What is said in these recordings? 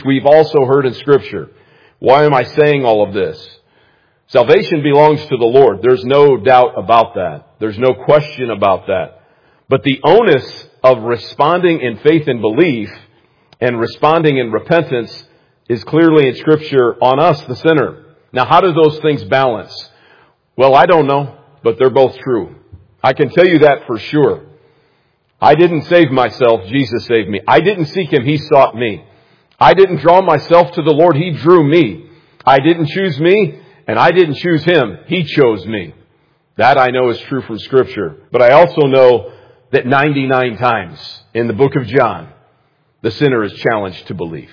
we've also heard in Scripture. Why am I saying all of this? Salvation belongs to the Lord. There's no doubt about that. There's no question about that. But the onus of responding in faith and belief and responding in repentance is clearly in Scripture on us, the sinner. Now, how do those things balance? Well, I don't know, but they're both true. I can tell you that for sure. I didn't save myself. Jesus saved me. I didn't seek Him. He sought me. I didn't draw myself to the Lord. He drew me. I didn't choose me, and I didn't choose Him. He chose me. That I know is true from Scripture. But I also know that 99 times in the book of John, the sinner is challenged to believe.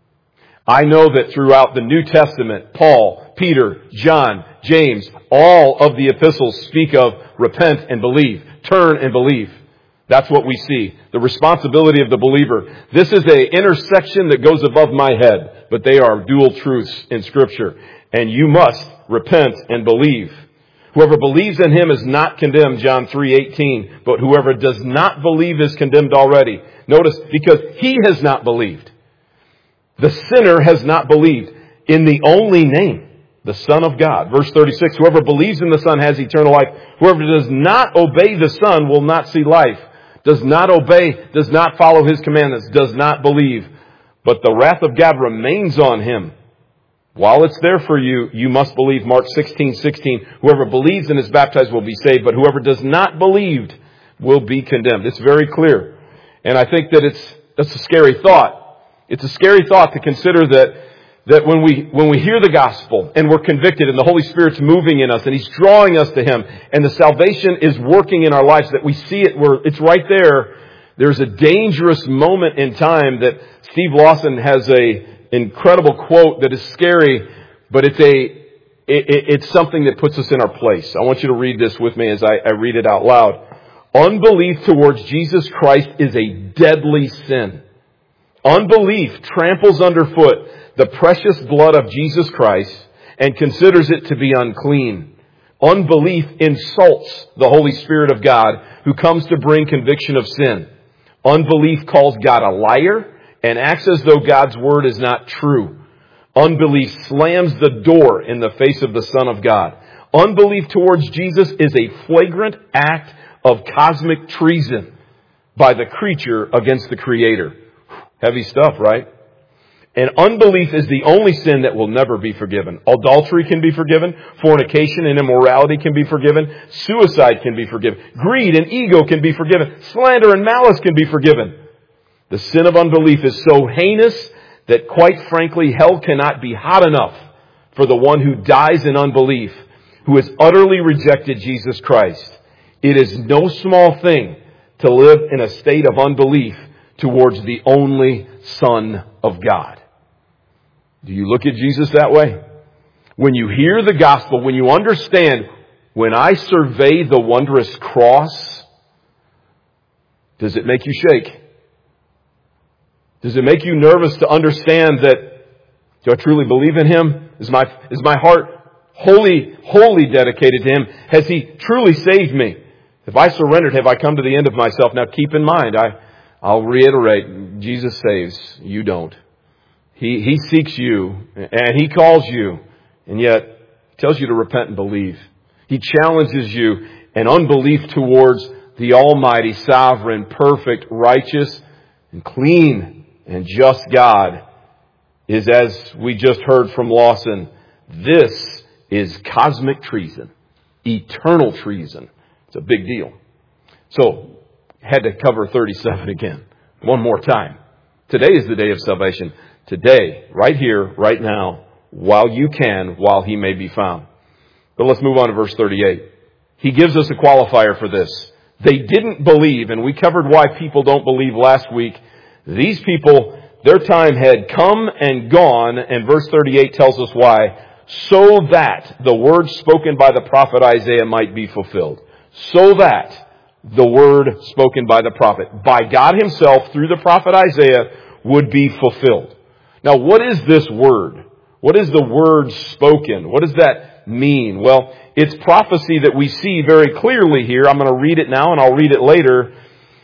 I know that throughout the New Testament, Paul, Peter, John, James, all of the epistles speak of repent and believe, turn and believe. That's what we see. The responsibility of the believer. This is an intersection that goes above my head, but they are dual truths in Scripture. And you must repent and believe. Whoever believes in Him is not condemned, John 3:18. But whoever does not believe is condemned already. Notice, because he has not believed. The sinner has not believed in the only name, the Son of God. Verse 36, whoever believes in the Son has eternal life. Whoever does not obey the Son will not see life. Does not obey, does not follow His commandments, does not believe. But the wrath of God remains on him. While it's there for you, you must believe. Mark 16:16. Whoever believes and is baptized will be saved, but whoever does not believe will be condemned. It's very clear. And I think that that's a scary thought. It's a scary thought to consider that when we hear the gospel and we're convicted and the Holy Spirit's moving in us and He's drawing us to Him and the salvation is working in our lives, that we see it, it's right there. There's a dangerous moment in time that Steve Lawson has a incredible quote that is scary, but it's something that puts us in our place. I want you to read this with me as I read it out loud. Unbelief towards Jesus Christ is a deadly sin. Unbelief tramples underfoot the precious blood of Jesus Christ and considers it to be unclean. Unbelief insults the Holy Spirit of God who comes to bring conviction of sin. Unbelief calls God a liar and acts as though God's word is not true. Unbelief slams the door in the face of the Son of God. Unbelief towards Jesus is a flagrant act of cosmic treason by the creature against the Creator. Heavy stuff, right? And unbelief is the only sin that will never be forgiven. Adultery can be forgiven. Fornication and immorality can be forgiven. Suicide can be forgiven. Greed and ego can be forgiven. Slander and malice can be forgiven. The sin of unbelief is so heinous that, quite frankly, hell cannot be hot enough for the one who dies in unbelief, who has utterly rejected Jesus Christ. It is no small thing to live in a state of unbelief towards the only Son of God. Do you look at Jesus that way? When you hear the gospel, when you understand, when I survey the wondrous cross, does it make you shake? Does it make you nervous to understand that, do I truly believe in Him? Is my heart wholly dedicated to Him? Has He truly saved me? If I surrendered, have I come to the end of myself? Now keep in mind, I'll reiterate, Jesus saves, you don't. He seeks you, and He calls you, and yet tells you to repent and believe. He challenges you, and unbelief towards the Almighty, Sovereign, perfect, righteous, and clean, and just God is, as we just heard from Lawson, this is cosmic treason, eternal treason. It's a big deal. So, had to cover 37 again. One more time. Today is the day of salvation. Today, right here, right now, while you can, while He may be found. But let's move on to verse 38. He gives us a qualifier for this. They didn't believe, and we covered why people don't believe last week. These people, their time had come and gone, and verse 38 tells us why. So that the word spoken by the prophet Isaiah might be fulfilled. So that the word spoken by the prophet, by God Himself through the prophet Isaiah, would be fulfilled. Now, what is this word? What is the word spoken? What does that mean? Well, it's prophecy that we see very clearly here. I'm going to read it now and I'll read it later.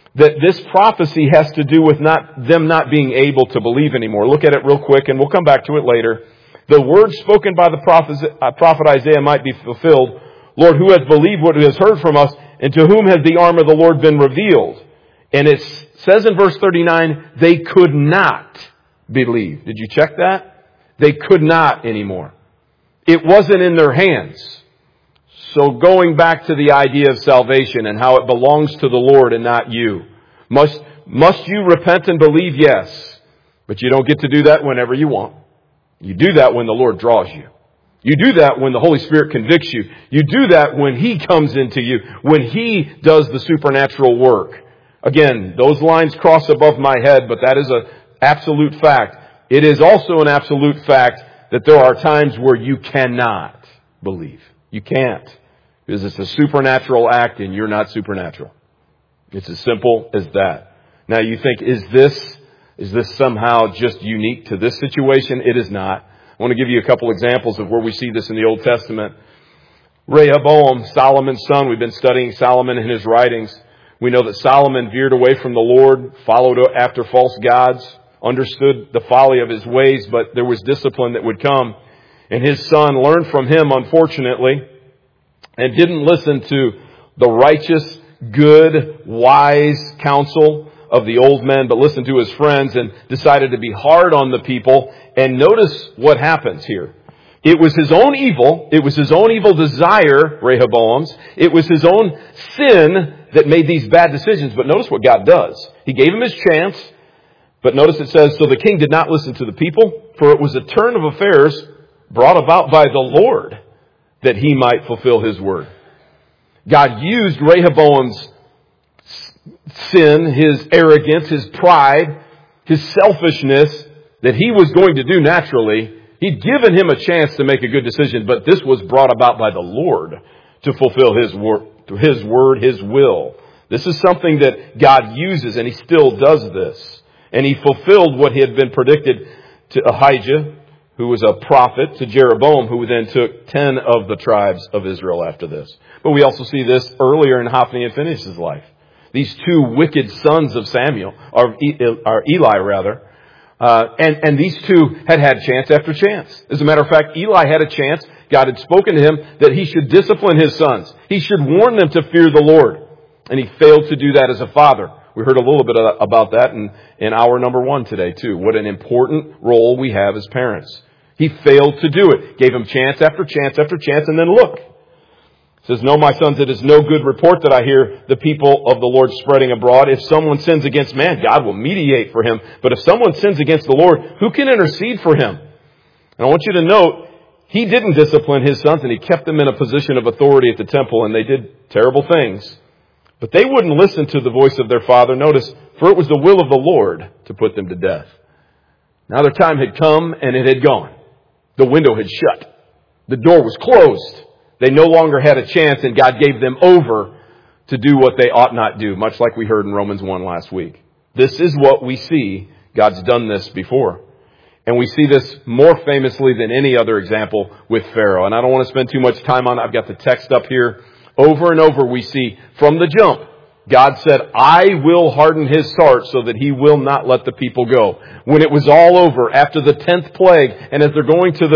that this prophecy has to do with them not being able to believe anymore. Look at it real quick, and we'll come back to it later. The word spoken by the prophet Isaiah might be fulfilled. Lord, who has believed what he has heard from us, and to whom has the arm of the Lord been revealed? And it says in verse 39, they could not believe. Did you check that? They could not anymore. It wasn't in their hands. So going back to the idea of salvation and how it belongs to the Lord and not you. Must you repent and believe? Yes. But you don't get to do that whenever you want. You do that when the Lord draws you. You do that when the Holy Spirit convicts you. You do that when He comes into you, when He does the supernatural work. Again, those lines cross above my head, but that is an absolute fact. It is also an absolute fact that there are times where you cannot believe. You can't. Because it's a supernatural act and you're not supernatural. It's as simple as that. Now you think, is this somehow just unique to this situation? It is not. I want to give you a couple examples of where we see this in the Old Testament. Rehoboam, Solomon's son, we've been studying Solomon and his writings. We know that Solomon veered away from the Lord, followed after false gods, understood the folly of his ways, but there was discipline that would come. And his son learned from him, unfortunately, and didn't listen to the righteous, good, wise counsel of the old men, but listened to his friends and decided to be hard on the people. And notice what happens here. It was his own evil. It was his own evil desire, Rehoboam's. It was his own sin that made these bad decisions. But notice what God does. He gave him his chance. But notice it says, so the king did not listen to the people, for it was a turn of affairs brought about by the Lord, that he might fulfill his word. God used Rehoboam's sin, his arrogance, his pride, his selfishness that he was going to do naturally. He'd given him a chance to make a good decision, but this was brought about by the Lord to fulfill his word, his will. This is something that God uses, and he still does this. And he fulfilled what he had been predicted to Ahijah, who was a prophet, to Jeroboam, who then took 10 of the tribes of Israel after this. But we also see this earlier in Hophni and Phinehas' life. These two wicked sons of Samuel, or Eli rather, and these two had chance after chance. As a matter of fact, Eli had a chance. God had spoken to him that he should discipline his sons. He should warn them to fear the Lord. And he failed to do that as a father. We heard a little bit about that in hour number 1 today too. What an important role we have as parents. He failed to do it. Gave him chance after chance after chance, and then look. It says, no, my sons, it is no good report that I hear the people of the Lord spreading abroad. If someone sins against man, God will mediate for him. But if someone sins against the Lord, who can intercede for him? And I want you to note, he didn't discipline his sons, and he kept them in a position of authority at the temple, and they did terrible things. But they wouldn't listen to the voice of their father. Notice, for it was the will of the Lord to put them to death. Now their time had come, and it had gone. The window had shut. The door was closed. They no longer had a chance, and God gave them over to do what they ought not do, much like we heard in Romans 1 last week. This is what we see. God's done this before. And we see this more famously than any other example with Pharaoh. And I don't want to spend too much time on it. I've got the text up here. Over and over we see from the jump, God said, I will harden his heart so that he will not let the people go. When it was all over, after the 10th plague, and as they're going to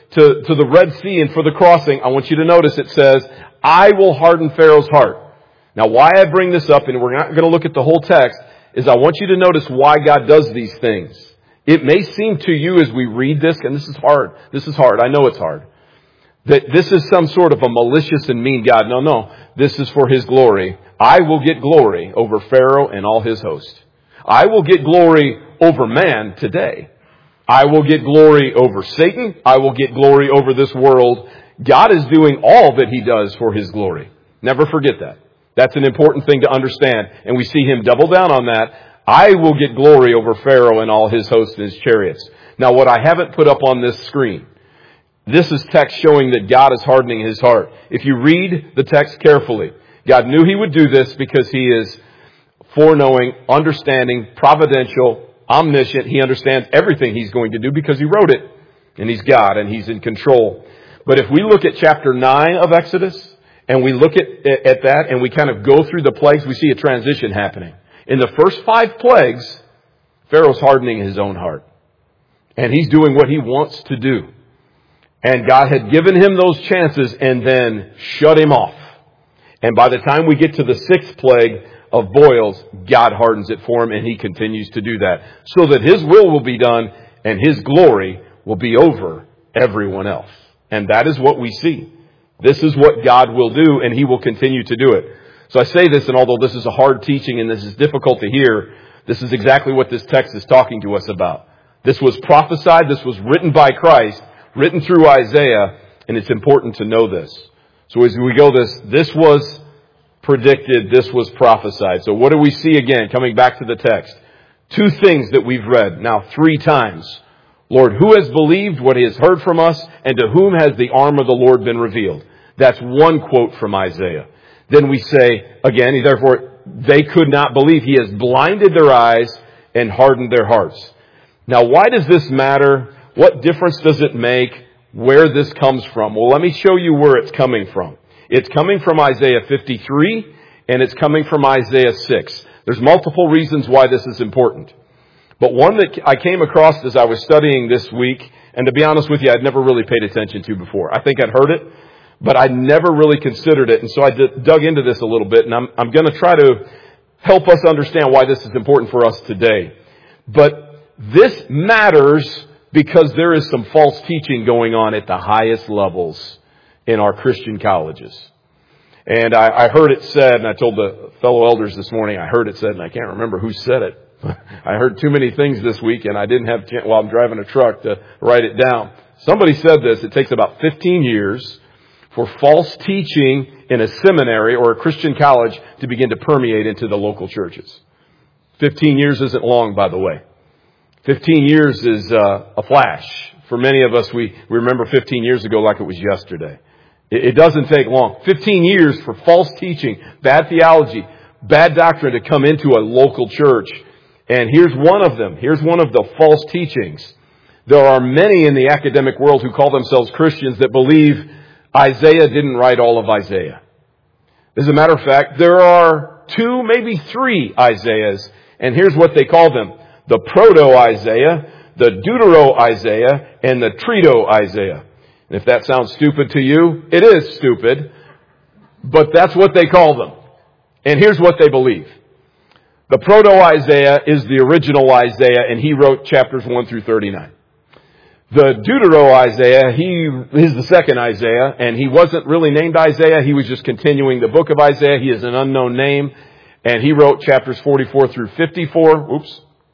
the Red Sea and for the crossing, I want you to notice it says, I will harden Pharaoh's heart. Now why I bring this up, and we're not going to look at the whole text, is I want you to notice why God does these things. It may seem to you as we read this, and this is hard. This is hard. I know it's hard. That this is some sort of a malicious and mean God. No. This is for his glory. I will get glory over Pharaoh and all his host. I will get glory over man today. I will get glory over Satan. I will get glory over this world. God is doing all that he does for his glory. Never forget that. That's an important thing to understand. And we see him double down on that. I will get glory over Pharaoh and all his hosts and his chariots. Now what I haven't put up on this screen, this is text showing that God is hardening his heart. If you read the text carefully, God knew he would do this because he is foreknowing, understanding, providential, omniscient. He understands everything he's going to do because he wrote it. And he's God and he's in control. But if we look at chapter 9 of Exodus and we look at that and we kind of go through the plagues, we see a transition happening. In the first 5 plagues, Pharaoh's hardening his own heart. And he's doing what he wants to do. And God had given him those chances and then shut him off. And by the time we get to the 6th plague of boils, God hardens it for him, and he continues to do that so that his will be done and his glory will be over everyone else. And that is what we see. This is what God will do, and he will continue to do it. So I say this, and although this is a hard teaching and this is difficult to hear, this is exactly what this text is talking to us about. This was prophesied, this was written by Christ, written through Isaiah, and it's important to know this. So as we go this was predicted, this was prophesied. So what do we see again, coming back to the text? 2 things that we've read now 3 times. Lord, who has believed what he has heard from us, and to whom has the arm of the Lord been revealed? That's one quote from Isaiah. Then we say, again, therefore, they could not believe. He has blinded their eyes and hardened their hearts. Now, why does this matter? What difference does it make where this comes from? Well, let me show you where it's coming from. It's coming from Isaiah 53, and it's coming from Isaiah 6. There's multiple reasons why this is important. But one that I came across as I was studying this week, and to be honest with you, I'd never really paid attention to before. I think I'd heard it, but I never really considered it. And so I dug into this a little bit, and I'm going to try to help us understand why this is important for us today. But this matters because there is some false teaching going on at the highest levels in our Christian colleges. And I heard it said, and I told the fellow elders this morning, I heard it said, and I can't remember who said it. I heard too many things this week, and I didn't have chance while I'm driving a truck to write it down. Somebody said this, it takes about 15 years for false teaching in a seminary or a Christian college to begin to permeate into the local churches. 15 years isn't long, by the way. 15 years is a flash. For many of us, we remember 15 years ago like it was yesterday. It doesn't take long. 15 years for false teaching, bad theology, bad doctrine to come into a local church. And here's one of them. Here's one of the false teachings. There are many in the academic world who call themselves Christians that believe Isaiah didn't write all of Isaiah. As a matter of fact, there are 2, maybe 3 Isaiahs. And here's what they call them. The Proto-Isaiah, the Deutero-Isaiah, and the Trito-Isaiah. And if that sounds stupid to you, it is stupid. But that's what they call them. And here's what they believe. The Proto-Isaiah is the original Isaiah, and he wrote chapters 1 through 39. The Deutero-Isaiah, he is the second Isaiah, and he wasn't really named Isaiah. He was just continuing the book of Isaiah. He is an unknown name, and he wrote chapters 44 through 54.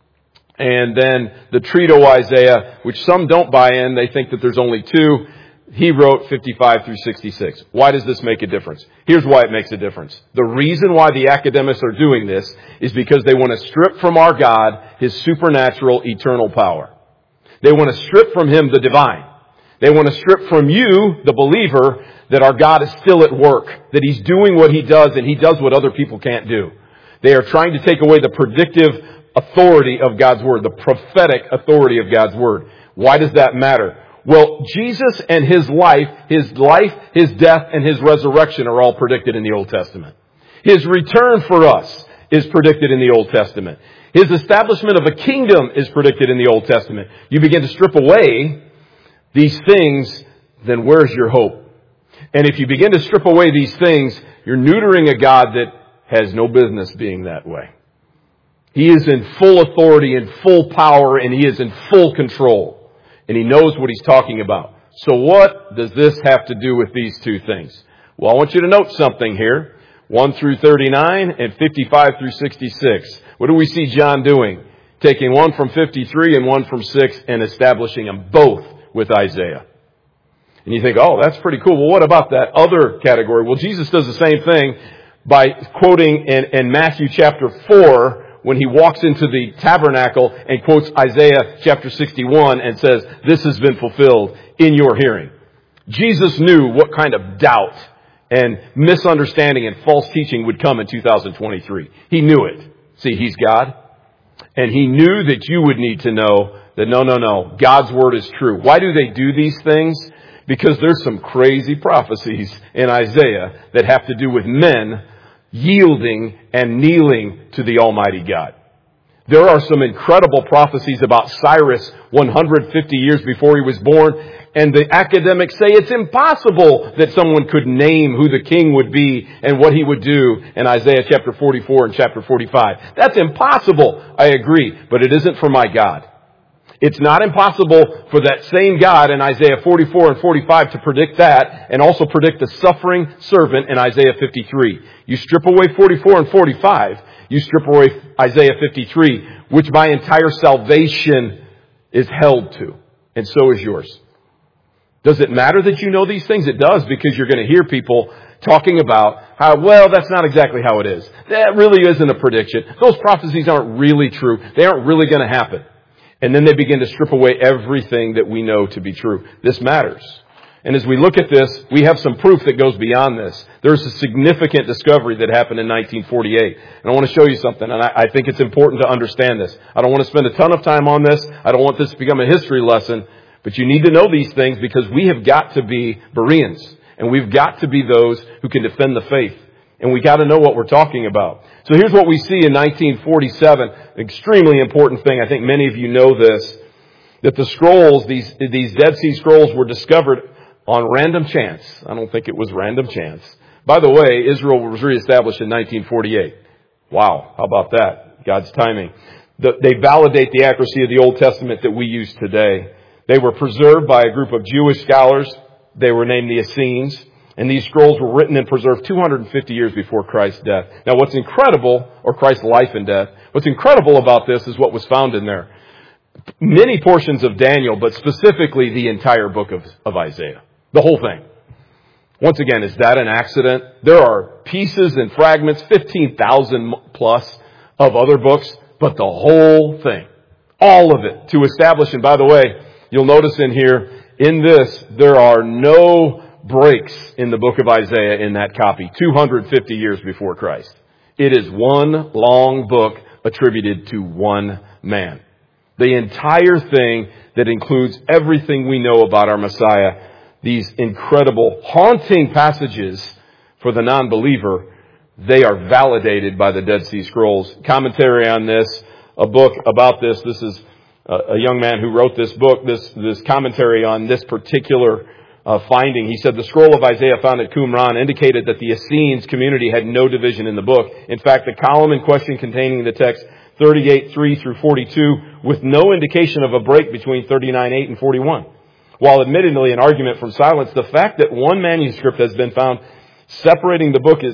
And then the Trito-Isaiah, which some don't buy in. They think that there's only 2. He wrote 55 through 66. Why does this make a difference? Here's why it makes a difference. The reason why the academics are doing this is because they want to strip from our God His supernatural, eternal power. They want to strip from Him the divine. They want to strip from you, the believer, that our God is still at work, that He's doing what He does, and He does what other people can't do. They are trying to take away the predictive authority of God's Word, the prophetic authority of God's Word. Why does that matter? Well, Jesus and His life, His death, and His resurrection are all predicted in the Old Testament. His return for us is predicted in the Old Testament. His establishment of a kingdom is predicted in the Old Testament. You begin to strip away these things, then where's your hope? And if you begin to strip away these things, you're neutering a God that has no business being that way. He is in full authority and full power, and He is in full control. And He knows what He's talking about. So what does this have to do with these 2 things? Well, I want you to note something here. 1 through 39 and 55 through 66. What do we see John doing? Taking one from 53 and one from 6 and establishing them both with Isaiah. And you think, oh, that's pretty cool. Well, what about that other category? Well, Jesus does the same thing by quoting in Matthew chapter 4 when He walks into the tabernacle and quotes Isaiah chapter 61 and says, this has been fulfilled in your hearing. Jesus knew what kind of doubt and misunderstanding and false teaching would come in 2023. He knew it. See, He's God. And He knew that you would need to know that no, God's Word is true. Why do they do these things? Because there's some crazy prophecies in Isaiah that have to do with men yielding and kneeling to the Almighty God. There are some incredible prophecies about Cyrus 150 years before he was born, and the academics say it's impossible that someone could name who the king would be and what he would do in Isaiah chapter 44 and chapter 45. That's impossible, I agree, but it isn't for my God. It's not impossible for that same God in Isaiah 44 and 45 to predict that and also predict the suffering servant in Isaiah 53. You strip away 44 and 45, you strip away Isaiah 53, which my entire salvation is held to. And so is yours. Does it matter that you know these things? It does, because you're going to hear people talking about how, well, that's not exactly how it is. That really isn't a prediction. Those prophecies aren't really true. They aren't really going to happen. And then they begin to strip away everything that we know to be true. This matters. And as we look at this, we have some proof that goes beyond this. There's a significant discovery that happened in 1948. And I want to show you something, and I think it's important to understand this. I don't want to spend a ton of time on this. I don't want this to become a history lesson. But you need to know these things, because we have got to be Bereans. And we've got to be those who can defend the faith. And we got to know what we're talking about. So here's what we see in 1947. Extremely important thing. I think many of you know this. That the scrolls, these Dead Sea Scrolls, were discovered on random chance. I don't think it was random chance. By the way, Israel was reestablished in 1948. Wow. How about that? God's timing. They validate the accuracy of the Old Testament that we use today. They were preserved by a group of Jewish scholars. They were named the Essenes. And these scrolls were written and preserved 250 years before Christ's death. Now what's incredible, or Christ's life and death, what's incredible about this is what was found in there. Many portions of Daniel, but specifically the entire book of Isaiah. The whole thing. Once again, is that an accident? There are pieces and fragments, 15,000 plus of other books, but the whole thing. All of it to establish. And by the way, you'll notice in here, in this, there are no breaks in the book of Isaiah in that copy, 250 years before Christ. It is one long book attributed to one man. The entire thing that includes everything we know about our Messiah, these incredible, haunting passages for the non-believer, they are validated by the Dead Sea Scrolls. Commentary on this, a book about this. This is a young man who wrote this book, this commentary on this particular finding. He said the scroll of Isaiah found at Qumran indicated that the Essenes community had no division in the book. In fact, the column in question containing the text 38:3 through 42, with no indication of a break between 39:8 and 41. While admittedly an argument from silence, the fact that one manuscript has been found separating the book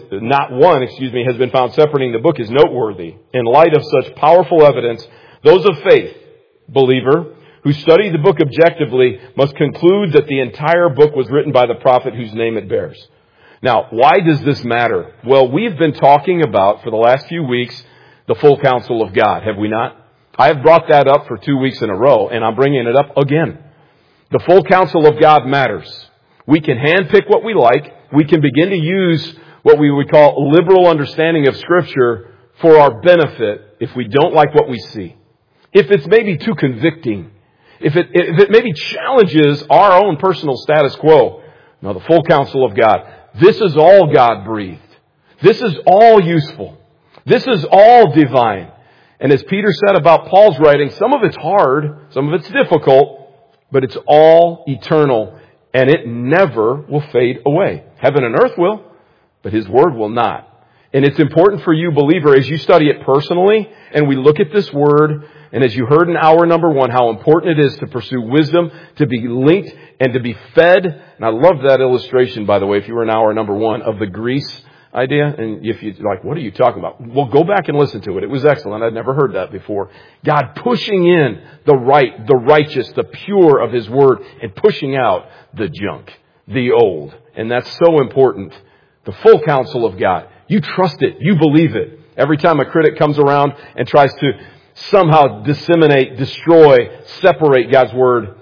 has been found separating the book is noteworthy. In light of such powerful evidence, those of faith, believer, who study the book objectively must conclude that the entire book was written by the prophet whose name it bears. Now, why does this matter? Well, we've been talking about, for the last few weeks, the full counsel of God, have we not? I have brought that up for 2 weeks in a row, and I'm bringing it up again. The full counsel of God matters. We can handpick what we like. We can begin to use what we would call liberal understanding of Scripture for our benefit if we don't like what we see. If it's maybe too convicting. If it maybe challenges our own personal status quo. No, the full counsel of God. This is all God breathed. This is all useful. This is all divine. And as Peter said about Paul's writing, some of it's hard, some of it's difficult, but it's all eternal, and it never will fade away. Heaven and earth will, but His Word will not. And it's important for you, believer, as you study it personally, and we look at this Word, and as you heard in hour number 1, how important it is to pursue wisdom, to be linked, and to be fed. And I love that illustration, by the way, if you were in hour number 1, of the grease idea. And if you're like, what are you talking about? Well, go back and listen to it. It was excellent. I'd never heard that before. God pushing in the right, the righteous, the pure of His Word, and pushing out the junk, the old. And that's so important. The full counsel of God. You trust it. You believe it. Every time a critic comes around and tries to somehow disseminate, destroy, separate God's Word,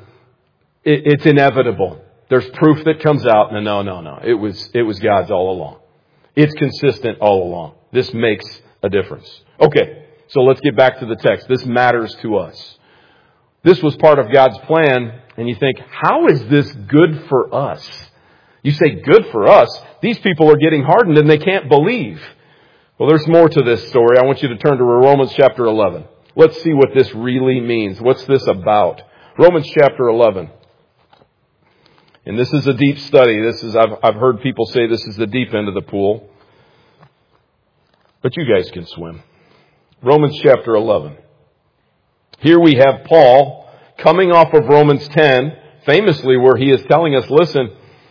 it's inevitable. There's proof that comes out. No. It was God's all along. It's consistent all along. This makes a difference. Okay, so let's get back to the text. This matters to us. This was part of God's plan, and you think, how is this good for us? You say, good for us? These people are getting hardened and they can't believe. Well, there's more to this story. I want you to turn to Romans chapter 11. Let's see what this really means. What's this about? Romans chapter 11. And this is a deep study. I've heard people say this is the deep end of the pool. But you guys can swim. Romans chapter 11. Here we have Paul coming off of Romans 10, famously where he is telling us, listen,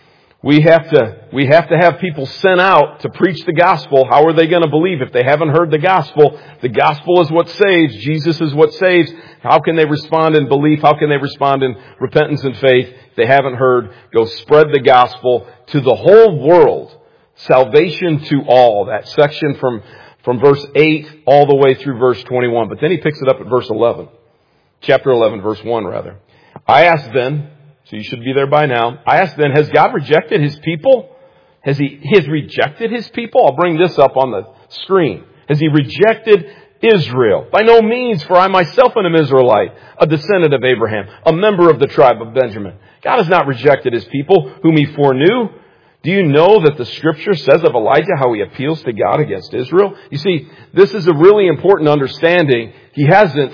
we have to have people sent out to preach the gospel. How are they going to believe if they haven't heard the gospel? The gospel is what saves. Jesus is what saves. How can they respond in belief? How can they respond in repentance and faith? If they haven't heard, go spread the gospel to the whole world. Salvation to all. That section from verse 8 all the way through verse 21. But then he picks it up at verse 11. Chapter 11, verse 1 rather. I ask then, so you should be there by now. I ask then, has God rejected His people? Has He rejected His people? I'll bring this up on the screen. Has He rejected Israel? By no means, for I myself am an Israelite, a descendant of Abraham, a member of the tribe of Benjamin. God has not rejected His people, whom He foreknew. Do you know that the Scripture says of Elijah how he appeals to God against Israel? You see, this is a really important understanding. He hasn't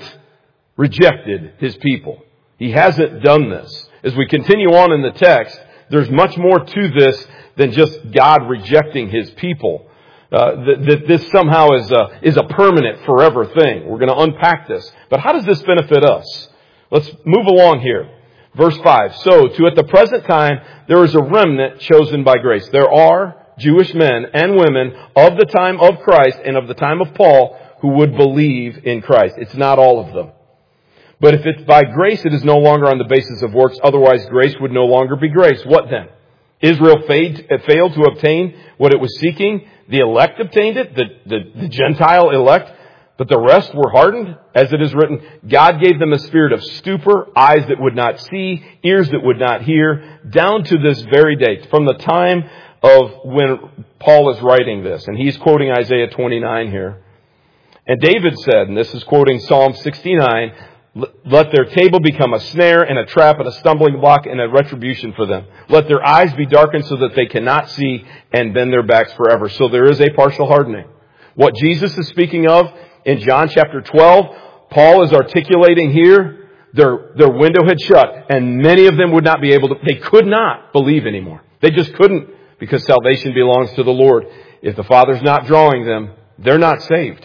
rejected His people. He hasn't done this. As we continue on in the text, there's much more to this than just God rejecting His people. That this somehow is a permanent, forever thing. We're going to unpack this. But how does this benefit us? Let's move along here. Verse 5. So, at the present time, there is a remnant chosen by grace. There are Jewish men and women of the time of Christ and of the time of Paul who would believe in Christ. It's not all of them. But if it's by grace, it is no longer on the basis of works. Otherwise, grace would no longer be grace. What then? Israel failed to obtain what it was seeking. The elect obtained it, the Gentile elect. But the rest were hardened. As it is written, God gave them a spirit of stupor, eyes that would not see, ears that would not hear, down to this very day, from the time of when Paul is writing this. And he's quoting Isaiah 29 here. And David said, and this is quoting Psalm 69, let their table become a snare and a trap and a stumbling block and a retribution for them. Let their eyes be darkened so that they cannot see and bend their backs forever. So there is a partial hardening. What Jesus is speaking of in John chapter 12, Paul is articulating here, their window had shut and many of them would not be able to, they could not believe anymore. They just couldn't because salvation belongs to the Lord. If the Father's not drawing them, they're not saved.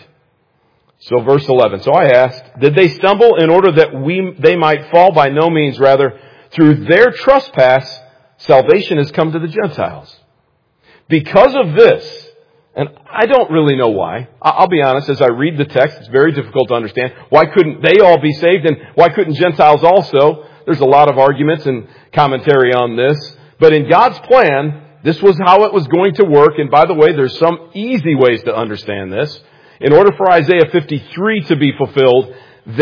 So verse 11. So I asked, did they stumble in order that they might fall? By no means. Rather, through their trespass, salvation has come to the Gentiles. Because of this, and I don't really know why. I'll be honest, as I read the text, it's very difficult to understand. Why couldn't they all be saved? And why couldn't Gentiles also? There's a lot of arguments and commentary on this. But in God's plan, this was how it was going to work. And by the way, there's some easy ways to understand this. In order for Isaiah 53 to be fulfilled,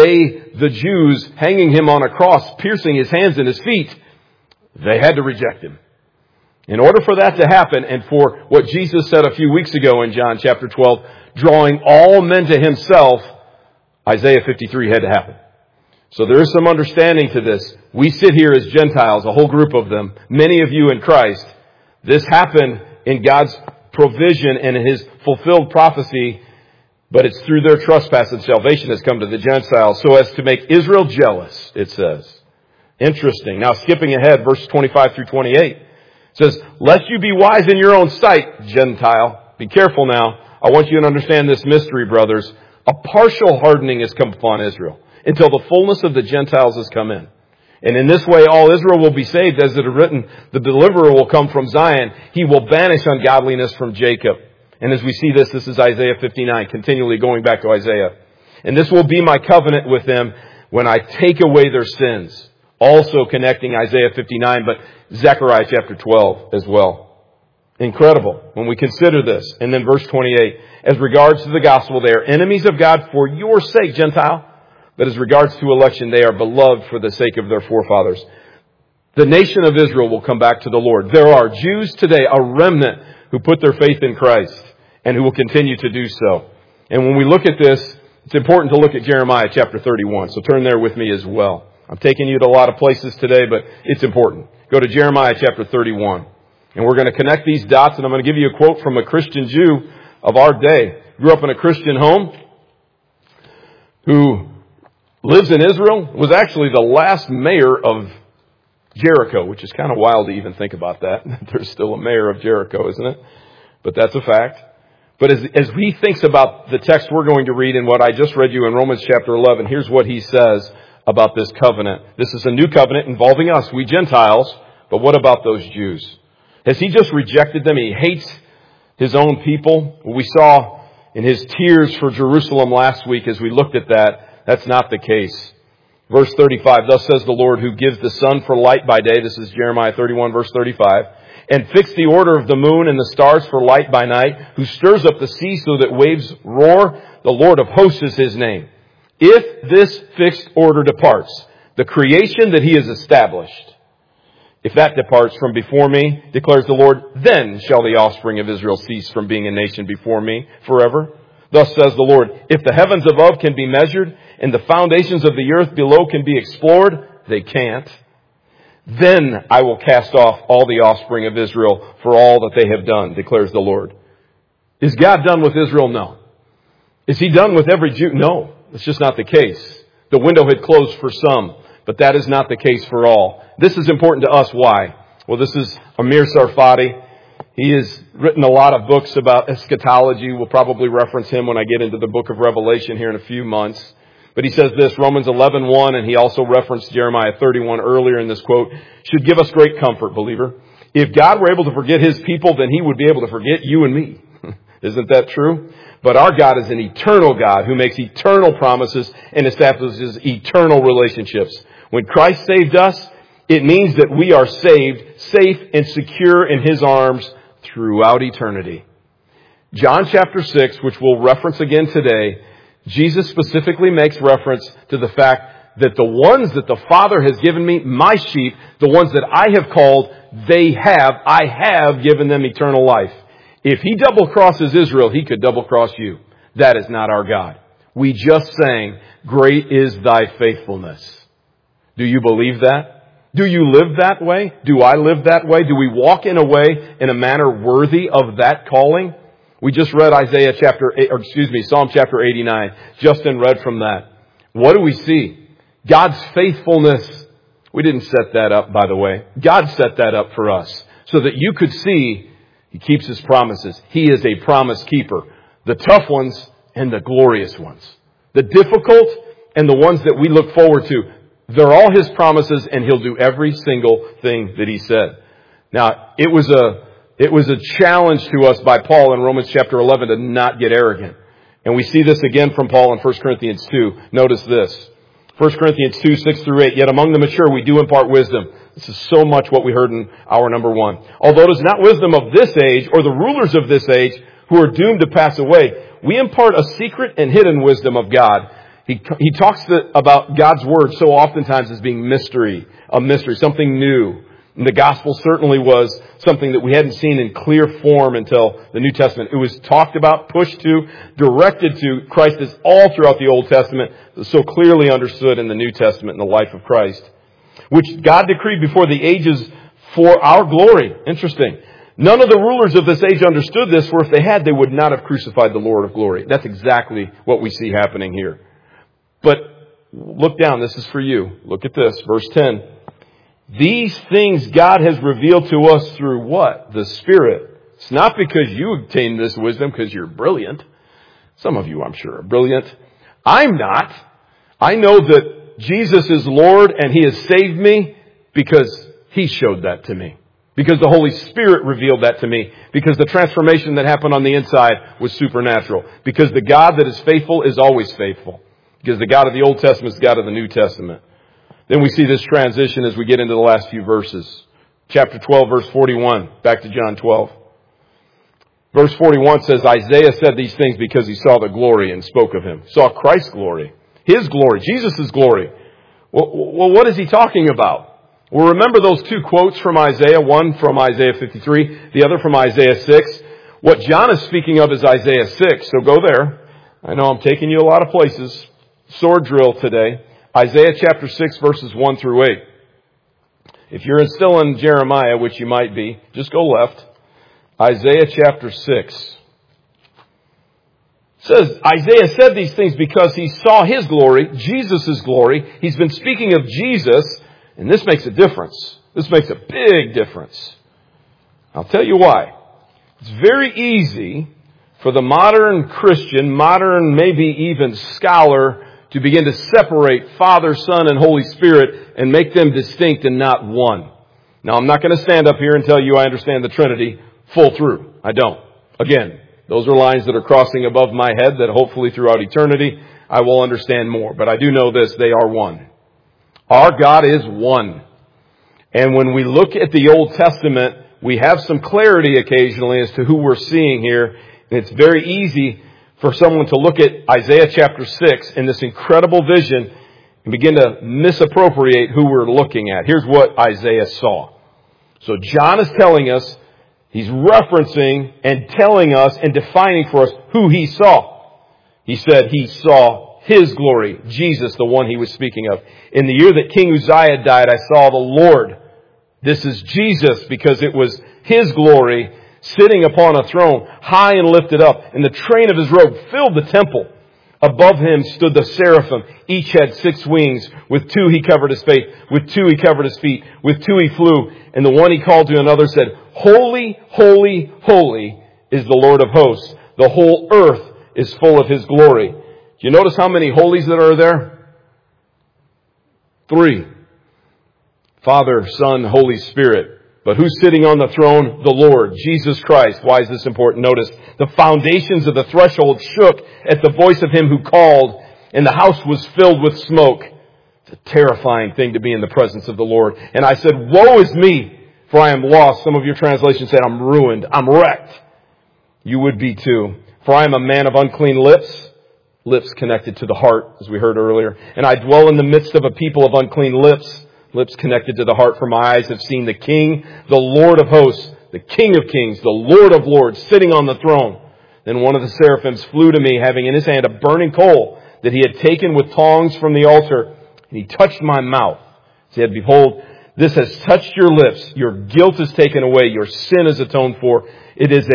the Jews, hanging Him on a cross, piercing His hands and His feet, they had to reject Him. In order for that to happen, and for what Jesus said a few weeks ago in John chapter 12, drawing all men to Himself, Isaiah 53 had to happen. So there is some understanding to this. We sit here as Gentiles, a whole group of them, many of you in Christ. This happened in God's provision and in His fulfilled prophecy. But it's through their trespass that salvation has come to the Gentiles, so as to make Israel jealous, it says. Interesting. Now skipping ahead, verses 25 through 28. It says, lest you be wise in your own sight, Gentile. Be careful now. I want you to understand this mystery, brothers. A partial hardening has come upon Israel until the fullness of the Gentiles has come in. And in this way, all Israel will be saved. As it is written, the deliverer will come from Zion. He will banish ungodliness from Jacob. And as we see this is Isaiah 59, continually going back to Isaiah. And this will be my covenant with them when I take away their sins. Also connecting Isaiah 59, but Zechariah chapter 12 as well. Incredible when we consider this. And then verse 28, as regards to the gospel, they are enemies of God for your sake, Gentile. But as regards to election, they are beloved for the sake of their forefathers. The nation of Israel will come back to the Lord. There are Jews today, a remnant who put their faith in Christ and who will continue to do so. And when we look at this, it's important to look at Jeremiah chapter 31. So turn there with me as well. I'm taking you to a lot of places today, but it's important. Go to Jeremiah chapter 31. And we're going to connect these dots, and I'm going to give you a quote from a Christian Jew of our day. grew up in a Christian home, who lives in Israel, was actually the last mayor of Jericho, which is kind of wild to even think about that. There's still a mayor of Jericho, isn't it? But that's a fact. But as he thinks about the text we're going to read and what I just read you in Romans chapter 11, here's what he says about this covenant. This is a new covenant involving us, we Gentiles, but what about those Jews? Has he just rejected them? He hates his own people. We saw in his tears for Jerusalem last week as we looked at that, that's not the case. Verse 35, thus says the Lord who gives the sun for light by day, this is Jeremiah 31 verse 35, and fix the order of the moon and the stars for light by night, who stirs up the sea so that waves roar, the Lord of hosts is his name. If this fixed order departs, the creation that he has established, if that departs from before me, declares the Lord, then shall the offspring of Israel cease from being a nation before me forever. Thus says the Lord, if the heavens above can be measured and the foundations of the earth below can be explored, they can't. Then I will cast off all the offspring of Israel for all that they have done, declares the Lord. Is God done with Israel? No. Is he done with every Jew? No. It's just not the case. The window had closed for some, but that is not the case for all. This is important to us. Why? Well, this is Amir Sarfati. He has written a lot of books about eschatology. We'll probably reference him when I get into the book of Revelation here in a few months. But he says this, Romans 11:1, and he also referenced Jeremiah 31 earlier in this quote, should give us great comfort, believer. If God were able to forget his people, then he would be able to forget you and me. Isn't that true? But our God is an eternal God who makes eternal promises and establishes eternal relationships. When Christ saved us, it means that we are saved, safe and secure in his arms throughout eternity. John chapter 6, which we'll reference again today, Jesus specifically makes reference to the fact that the ones that the Father has given me, my sheep, the ones that I have called, I have given them eternal life. If he double crosses Israel, he could double cross you. That is not our God. We just sang, great is thy faithfulness. Do you believe that? Do you live that way? Do I live that way? Do we walk in a manner worthy of that calling? We just read Psalm chapter 89. Justin read from that. What do we see? God's faithfulness. We didn't set that up, by the way. God set that up for us so that you could see he keeps his promises. He is a promise keeper. The tough ones and the glorious ones. The difficult and the ones that we look forward to. They're all his promises and he'll do every single thing that he said. Now, it was a challenge to us by Paul in Romans chapter 11 to not get arrogant. And we see this again from Paul in 1 Corinthians 2. Notice this. 1 Corinthians 2, 6 through 8. Yet among the mature we do impart wisdom. This is so much what we heard in hour number 1. Although it is not wisdom of this age or the rulers of this age who are doomed to pass away, we impart a secret and hidden wisdom of God. He talks about God's word so oftentimes as being a mystery, something new. And the gospel certainly was something that we hadn't seen in clear form until the New Testament. It was talked about, pushed to, directed to. Christ is all throughout the Old Testament, so clearly understood in the New Testament in the life of Christ, which God decreed before the ages for our glory. Interesting. None of the rulers of this age understood this, for if they had, they would not have crucified the Lord of glory. That's exactly what we see happening here. But look down. This is for you. Look at this. Verse 10. These things God has revealed to us through what? The Spirit. It's not because you obtained this wisdom because you're brilliant. Some of you, I'm sure, are brilliant. I'm not. I know that Jesus is Lord and he has saved me because he showed that to me. Because the Holy Spirit revealed that to me. Because the transformation that happened on the inside was supernatural. Because the God that is faithful is always faithful. Because the God of the Old Testament is the God of the New Testament. Then we see this transition as we get into the last few verses. Chapter 12, verse 41. Back to John 12. Verse 41 says, Isaiah said these things because he saw the glory and spoke of him. Saw Christ's glory. His glory. Jesus' glory. Well, what is he talking about? Well, remember those two quotes from Isaiah. One from Isaiah 53. The other from Isaiah 6. What John is speaking of is Isaiah 6. So go there. I know I'm taking you a lot of places. Sword drill today. Isaiah chapter 6 verses 1 through 8. If you're still in Jeremiah, which you might be, just go left. Isaiah chapter 6. It says Isaiah said these things because he saw his glory, Jesus' glory. He's been speaking of Jesus, and this makes a difference. This makes a big difference. I'll tell you why. It's very easy for the modern Christian, modern maybe even scholar, to begin to separate Father, Son, and Holy Spirit and make them distinct and not one. Now, I'm not going to stand up here and tell you I understand the Trinity full through. I don't. Again, those are lines that are crossing above my head that hopefully throughout eternity I will understand more. But I do know this, they are one. Our God is one. And when we look at the Old Testament, we have some clarity occasionally as to who we're seeing here. And it's very easy for someone to look at Isaiah chapter 6 in this incredible vision and begin to misappropriate who we're looking at. Here's what Isaiah saw. So John is telling us, he's referencing and telling us and defining for us who he saw. He said he saw his glory, Jesus, the one he was speaking of. In the year that King Uzziah died, I saw the Lord. This is Jesus because it was his glory sitting upon a throne, high and lifted up, and the train of his robe filled the temple. Above him stood the seraphim. Each had 6 wings. With 2 he covered his face. With 2 he covered his feet. With 2 he flew. And the one he called to another said, Holy, holy, holy is the Lord of hosts. The whole earth is full of his glory. Do you notice how many holies that are there? 3. Father, Son, Holy Spirit. But who's sitting on the throne? The Lord, Jesus Christ. Why is this important? Notice, the foundations of the threshold shook at the voice of him who called, and the house was filled with smoke. It's a terrifying thing to be in the presence of the Lord. And I said, woe is me, for I am lost. Some of your translations said, I'm ruined. I'm wrecked. You would be too. For I am a man of unclean lips. Lips connected to the heart, as we heard earlier. And I dwell in the midst of a people of unclean lips. Lips connected to the heart, for my eyes have seen the King, the Lord of hosts, the King of kings, the Lord of lords, sitting on the throne. Then one of the seraphims flew to me, having in his hand a burning coal that he had taken with tongs from the altar. And he touched my mouth. He said, behold, this has touched your lips. Your guilt is taken away. Your sin is atoned for. It is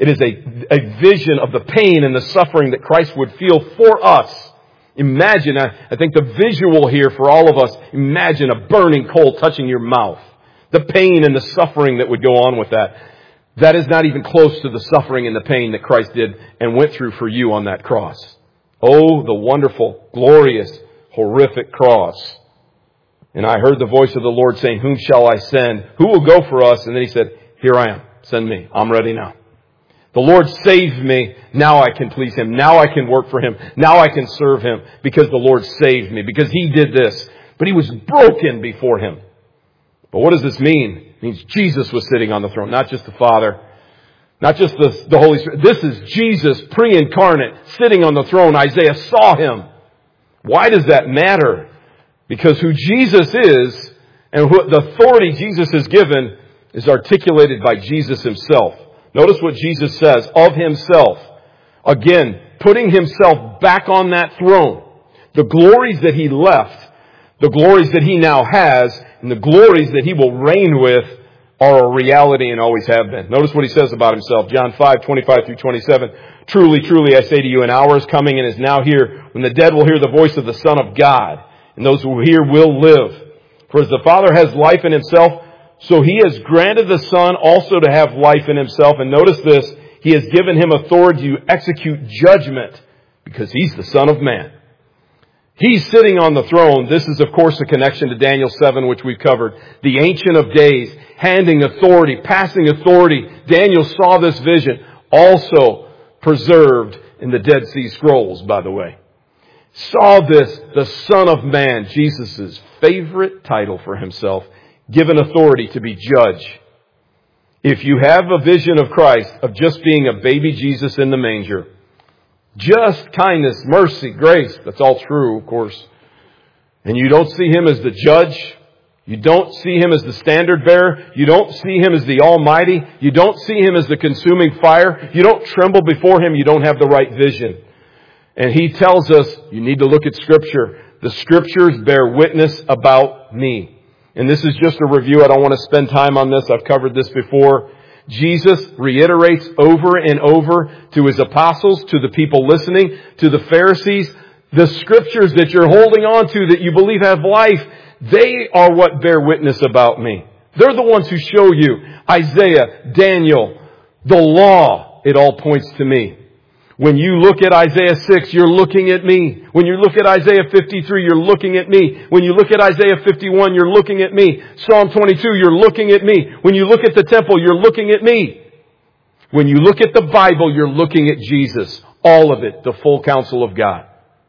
a vision of the pain and the suffering that Christ would feel for us. Imagine, I think the visual here for all of us, imagine a burning coal touching your mouth. The pain and the suffering that would go on with that. That is not even close to the suffering and the pain that Christ did and went through for you on that cross. Oh, the wonderful, glorious, horrific cross. And I heard the voice of the Lord saying, whom shall I send? Who will go for us? And then he said, here I am. Send me. I'm ready now. The Lord saved me. Now I can please him. Now I can work for him. Now I can serve him because the Lord saved me, because he did this. But he was broken before him. But what does this mean? It means Jesus was sitting on the throne, not just the Father, not just the Holy Spirit. This is Jesus pre-incarnate sitting on the throne. Isaiah saw him. Why does that matter? Because who Jesus is and what the authority Jesus has given is articulated by Jesus himself. Notice what Jesus says of himself. Again, putting himself back on that throne. The glories that he left, the glories that he now has, and the glories that he will reign with are a reality and always have been. Notice what he says about himself. John 5:25 through 27. Truly, truly, I say to you, an hour is coming and is now here when the dead will hear the voice of the Son of God, and those who hear will live. For as the Father has life in himself, so he has granted the Son also to have life in himself. And notice this, he has given him authority to execute judgment because he's the Son of Man. He's sitting on the throne. This is, of course, a connection to Daniel 7, which we've covered. The Ancient of Days, handing authority, passing authority. Daniel saw this vision, also preserved in the Dead Sea Scrolls, by the way. Saw this, the Son of Man, Jesus' favorite title for himself, given authority to be judge. If you have a vision of Christ, of just being a baby Jesus in the manger, just kindness, mercy, grace, that's all true, of course. And you don't see him as the judge. You don't see him as the standard bearer. You don't see him as the Almighty. You don't see him as the consuming fire. You don't tremble before him. You don't have the right vision. And he tells us, you need to look at Scripture. The Scriptures bear witness about me. And this is just a review. I don't want to spend time on this. I've covered this before. Jesus reiterates over and over to His apostles, to the people listening, to the Pharisees, the Scriptures that you're holding on to that you believe have life, they are what bear witness about me. They're the ones who show you. Isaiah, Daniel, the law, it all points to me. When you look at Isaiah 6, you're looking at me. When you look at Isaiah 53, you're looking at me. When you look at Isaiah 51, you're looking at me. Psalm 22, you're looking at me. When you look at the temple, you're looking at me. When you look at the Bible, you're looking at Jesus. All of it, the full counsel of God.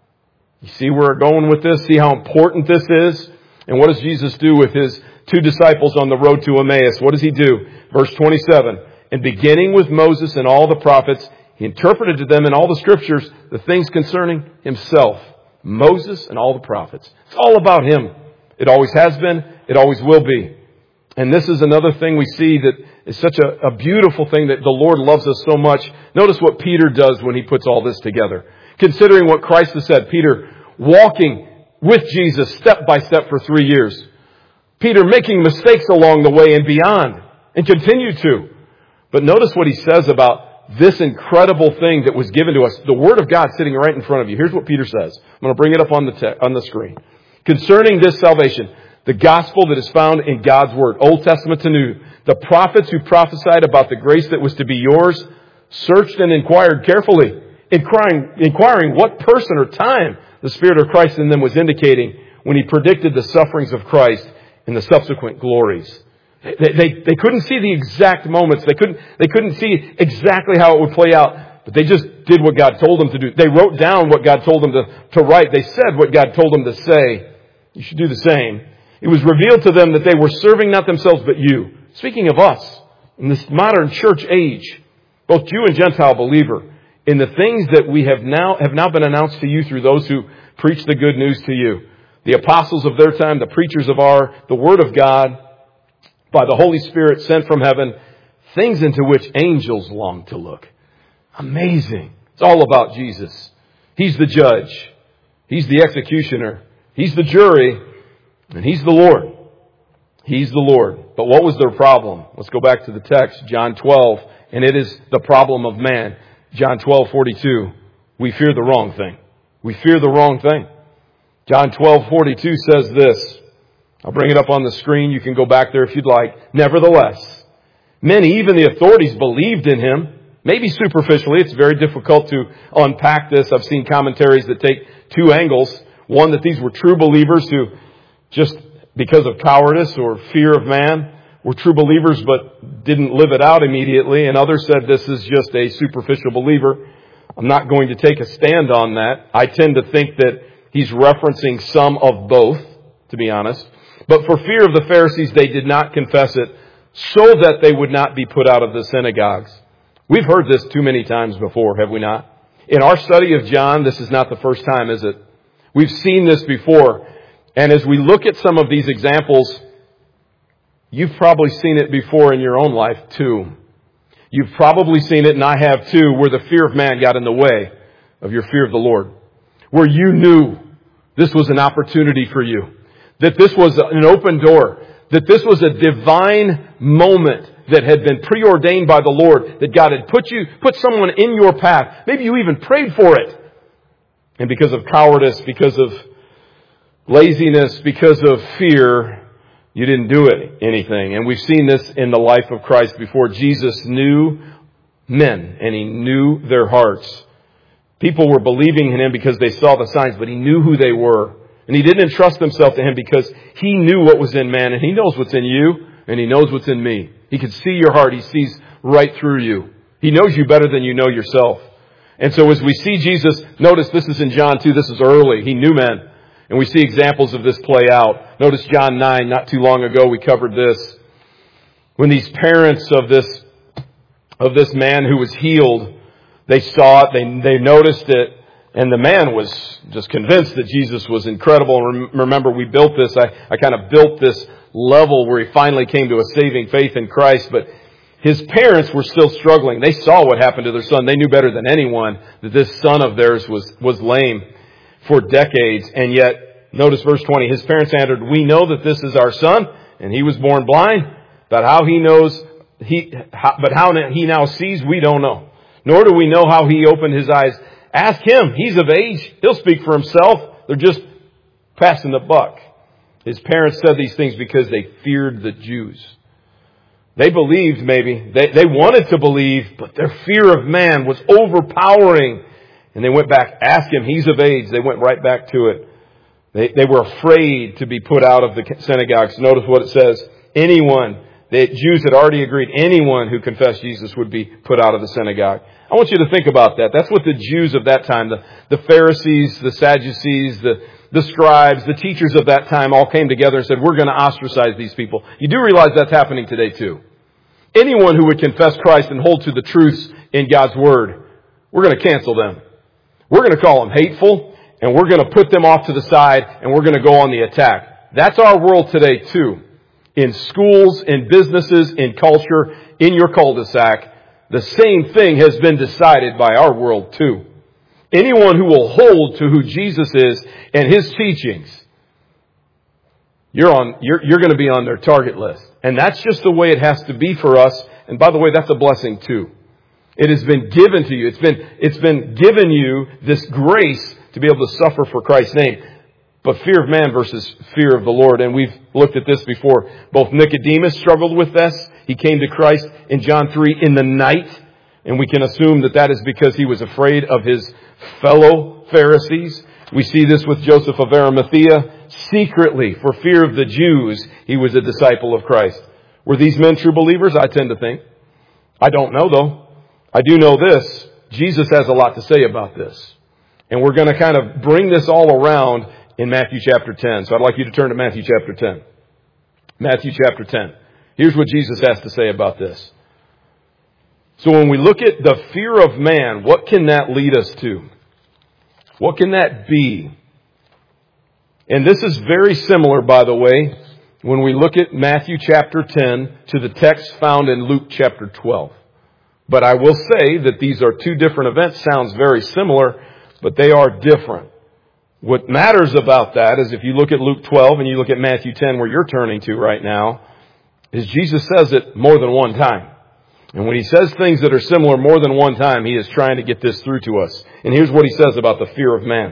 You see where we're going with this? See how important this is? And what does Jesus do with His 2 disciples on the road to Emmaus? What does He do? Verse 27, and beginning with Moses and all the prophets, He interpreted to them in all the Scriptures the things concerning Himself. Moses and all the prophets. It's all about Him. It always has been. It always will be. And this is another thing we see that is such a beautiful thing, that the Lord loves us so much. Notice what Peter does when he puts all this together. Considering what Christ has said, Peter walking with Jesus step by step for 3 years. Peter making mistakes along the way and beyond, and continue to. But notice what he says about this incredible thing that was given to us. The Word of God sitting right in front of you. Here's what Peter says. I'm going to bring it up on the screen. Concerning this salvation, the gospel that is found in God's Word, Old Testament to New, the prophets who prophesied about the grace that was to be yours, searched and inquired carefully, inquiring what person or time the Spirit of Christ in them was indicating when He predicted the sufferings of Christ and the subsequent glories. They couldn't see the exact moments. They couldn't see exactly how it would play out. But they just did what God told them to do. They wrote down what God told them to write. They said what God told them to say. You should do the same. It was revealed to them that they were serving not themselves but you. Speaking of us, in this modern church age, both Jew and Gentile believer, in the things that we have now been announced to you through those who preach the good news to you. The apostles of their time, the preachers of the Word of God, by the Holy Spirit sent from heaven, things into which angels long to look. Amazing. It's all about Jesus. He's the judge. He's the executioner. He's the jury. And He's the Lord. He's the Lord. But what was their problem? Let's go back to the text, John 12. And it is the problem of man. John 12:42. We fear the wrong thing. We fear the wrong thing. John 12:42 says this. I'll bring it up on the screen. You can go back there if you'd like. Nevertheless, many, even the authorities, believed in Him. Maybe superficially. It's very difficult to unpack this. I've seen commentaries that take 2 angles. One, that these were true believers who, just because of cowardice or fear of man, were true believers but didn't live it out immediately. And others said this is just a superficial believer. I'm not going to take a stand on that. I tend to think that he's referencing some of both, to be honest. But for fear of the Pharisees, they did not confess it, so that they would not be put out of the synagogues. We've heard this too many times before, have we not? In our study of John, this is not the first time, is it? We've seen this before. And as we look at some of these examples, you've probably seen it before in your own life too. You've probably seen it, and I have too, where the fear of man got in the way of your fear of the Lord. Where you knew this was an opportunity for you. That this was an open door. That this was a divine moment that had been preordained by the Lord. That God had put someone in your path. Maybe you even prayed for it. And because of cowardice, because of laziness, because of fear, you didn't do anything. And we've seen this in the life of Christ before. Jesus knew men and He knew their hearts. People were believing in Him because they saw the signs, but He knew who they were. And He didn't entrust Himself to Him because He knew what was in man. And He knows what's in you, and He knows what's in me. He can see your heart. He sees right through you. He knows you better than you know yourself. And so as we see Jesus, notice this is in John 2. This is early. He knew men. And we see examples of this play out. Notice John 9. Not too long ago we covered this. When these parents of this man who was healed, they saw it, they noticed it, and the man was just convinced that Jesus was incredible. And remember, we built this, I kind of built this level where he finally came to a saving faith in Christ, but his parents were still struggling. They saw what happened to their son. They knew better than anyone that this son of theirs was lame for decades. And yet, notice verse 20, his parents answered, "We know that this is our son, and he was born blind, but how he knows but how he now sees, we don't know. Nor do we know how he opened his eyes. Ask him. He's of age. He'll speak for himself. They're just passing the buck. His parents said these things because they feared the Jews. They believed maybe. They wanted to believe, but their fear of man was overpowering. And they went back. Ask him. He's of age. They went right back to it. They were afraid to be put out of the synagogues. Notice what it says. Anyone, the Jews had already agreed, anyone who confessed Jesus would be put out of the synagogue. I want you to think about that. That's what the Jews of that time, the Pharisees, the Sadducees, the scribes, the teachers of that time all came together and said, we're going to ostracize these people. You do realize that's happening today too. Anyone who would confess Christ and hold to the truths in God's Word, we're going to cancel them. We're going to call them hateful, and we're going to put them off to the side, and we're going to go on the attack. That's our world today too. In schools, in businesses, in culture, in your cul-de-sac, the same thing has been decided by our world too. Anyone who will hold to who Jesus is and His teachings, you're going to be on their target list. And that's just the way it has to be for us. And by the way, that's a blessing too. It has been given to you. It's been given you this grace to be able to suffer for Christ's name. But fear of man versus fear of the Lord. And we've looked at this before. Both Nicodemus struggled with this. He came to Christ in John 3 in the night. And we can assume that is because he was afraid of his fellow Pharisees. We see this with Joseph of Arimathea. Secretly, for fear of the Jews, he was a disciple of Christ. Were these men true believers? I tend to think. I don't know though. I do know this. Jesus has a lot to say about this. And we're going to kind of bring this all around in Matthew chapter 10. So I'd like you to turn to Matthew chapter 10. Matthew chapter 10. Here's what Jesus has to say about this. So when we look at the fear of man, what can that lead us to? What can that be? And this is very similar, by the way, when we look at Matthew chapter 10 to the text found in Luke chapter 12. But I will say that these are two different events. Sounds very similar, but they are different. What matters about that is if you look at Luke 12 and you look at Matthew 10 where you're turning to right now, is Jesus says it more than one time. And when he says things that are similar more than one time, he is trying to get this through to us. And here's what he says about the fear of man.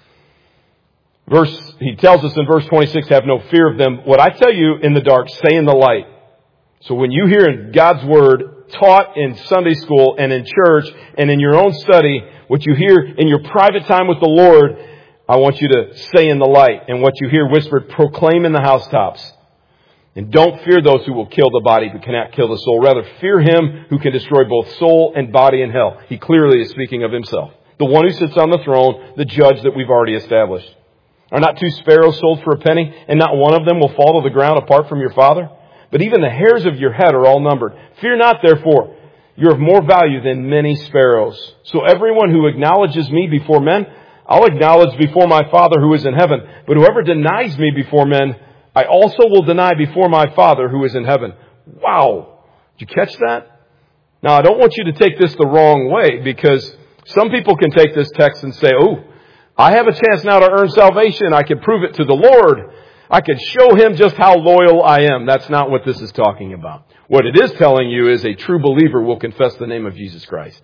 He tells us in verse 26, have no fear of them. What I tell you in the dark, say in the light. So when you hear in God's Word taught in Sunday school and in church and in your own study, what you hear in your private time with the Lord, I want you to say in the light. And what you hear whispered, proclaim in the housetops. And don't fear those who will kill the body but cannot kill the soul. Rather, fear him who can destroy both soul and body in hell. He clearly is speaking of himself. The one who sits on the throne, the judge that we've already established. Are not 2 sparrows sold for a penny, and not one of them will fall to the ground apart from your Father? But even the hairs of your head are all numbered. Fear not, therefore. You're of more value than many sparrows. So everyone who acknowledges me before men, I'll acknowledge before my Father who is in heaven. But whoever denies me before men, I also will deny before my Father who is in heaven. Wow. Did you catch that? Now, I don't want you to take this the wrong way, because some people can take this text and say, oh, I have a chance now to earn salvation. I can prove it to the Lord. I can show Him just how loyal I am. That's not what this is talking about. What it is telling you is a true believer will confess the name of Jesus Christ.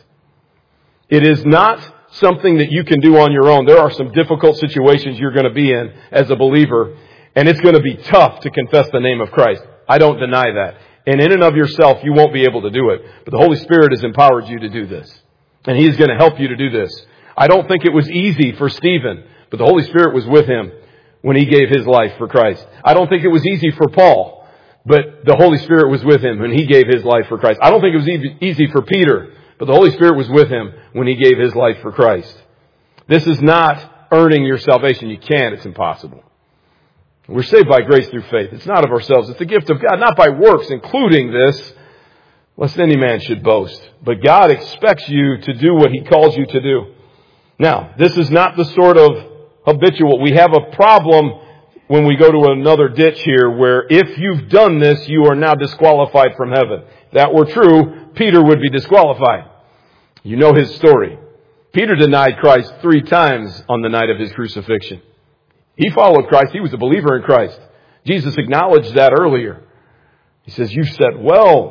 It is not something that you can do on your own. There are some difficult situations you're going to be in as a believer, and it's going to be tough to confess the name of Christ. I don't deny that. And in and of yourself, you won't be able to do it. But the Holy Spirit has empowered you to do this. And He's going to help you to do this. I don't think it was easy for Stephen, but the Holy Spirit was with him when he gave his life for Christ. I don't think it was easy for Paul, but the Holy Spirit was with him when he gave his life for Christ. I don't think it was easy for Peter, but the Holy Spirit was with him when he gave his life for Christ. This is not earning your salvation. You can't. It's impossible. We're saved by grace through faith. It's not of ourselves. It's a gift of God, not by works, including this, lest any man should boast. But God expects you to do what He calls you to do. Now, this is not the sort of habitual. We have a problem when we go to another ditch here where if you've done this, you are now disqualified from heaven. If that were true, Peter would be disqualified. You know his story. Peter denied Christ 3 times on the night of his crucifixion. He followed Christ. He was a believer in Christ. Jesus acknowledged that earlier. He says, you've said well,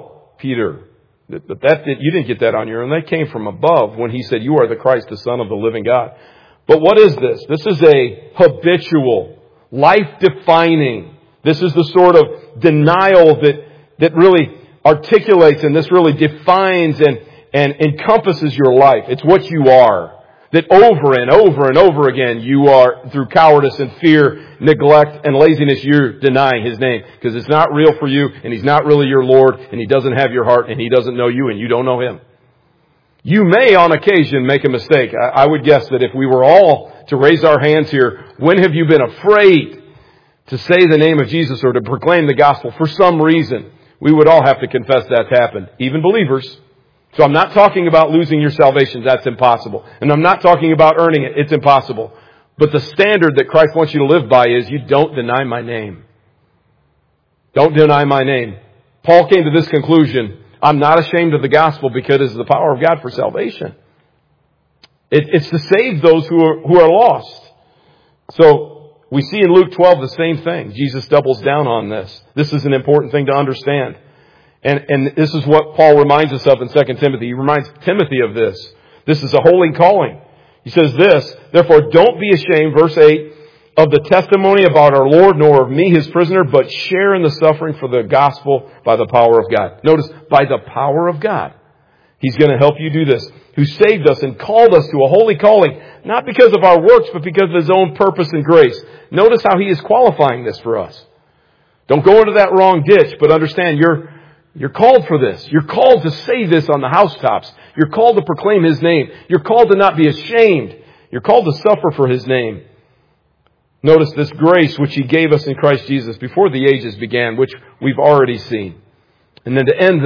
Peter. But you didn't get that on your own. That came from above when He said, you are the Christ, the Son of the living God. But what is this? This is a habitual, life-defining. This is the sort of denial that really articulates and this really defines and encompasses your life. It's what you are. That over and over and over again you are, through cowardice and fear, neglect and laziness, you're denying His name. Because it's not real for you, and He's not really your Lord, and He doesn't have your heart, and He doesn't know you, and you don't know Him. You may on occasion make a mistake. I would guess that if we were all to raise our hands here, when have you been afraid to say the name of Jesus or to proclaim the gospel for some reason? We would all have to confess that's happened, even believers. So I'm not talking about losing your salvation. That's impossible. And I'm not talking about earning it. It's impossible. But the standard that Christ wants you to live by is you don't deny my name. Don't deny my name. Paul came to this conclusion. I'm not ashamed of the gospel because it is the power of God for salvation. It's to save those who are lost. So we see in Luke 12 the same thing. Jesus doubles down on this. This is an important thing to understand. And this is what Paul reminds us of in 2 Timothy. He reminds Timothy of this. This is a holy calling. He says this, therefore don't be ashamed, verse 8, of the testimony about our Lord, nor of me, His prisoner, but share in the suffering for the gospel by the power of God. Notice, by the power of God. He's going to help you do this. Who saved us and called us to a holy calling, not because of our works, but because of His own purpose and grace. Notice how He is qualifying this for us. Don't go into that wrong ditch, but understand you're called for this. You're called to say this on the housetops. You're called to proclaim His name. You're called to not be ashamed. You're called to suffer for His name. Notice this grace which He gave us in Christ Jesus before the ages began, which we've already seen. And then to end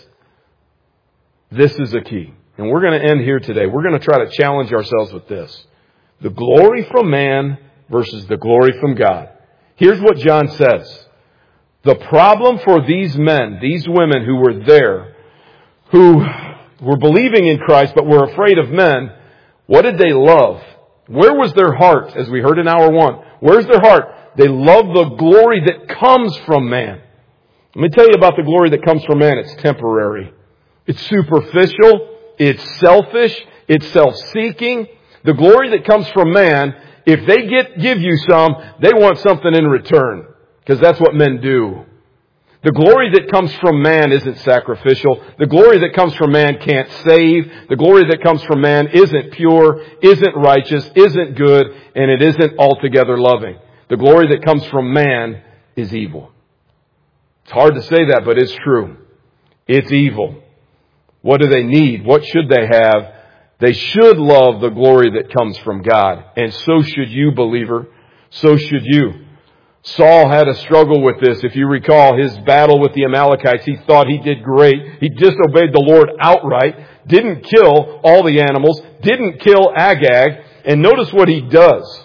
this is a key. And we're going to end here today. We're going to try to challenge ourselves with this. The glory from man versus the glory from God. Here's what John says. The problem for these men, these women who were there, who were believing in Christ but were afraid of men, what did they love? Where was their heart, as we heard in hour 1? Where's their heart? They love the glory that comes from man. Let me tell you about the glory that comes from man. It's temporary. It's superficial. It's selfish. It's self-seeking. The glory that comes from man, if they give you some, they want something in return. Because that's what men do. The glory that comes from man isn't sacrificial. The glory that comes from man can't save. The glory that comes from man isn't pure, isn't righteous, isn't good, and it isn't altogether loving. The glory that comes from man is evil. It's hard to say that, but it's true. It's evil. What do they need? What should they have? They should love the glory that comes from God. And so should you, believer. So should you. Saul had a struggle with this. If you recall his battle with the Amalekites, he thought he did great. He disobeyed the Lord outright, didn't kill all the animals, didn't kill Agag, and notice what he does.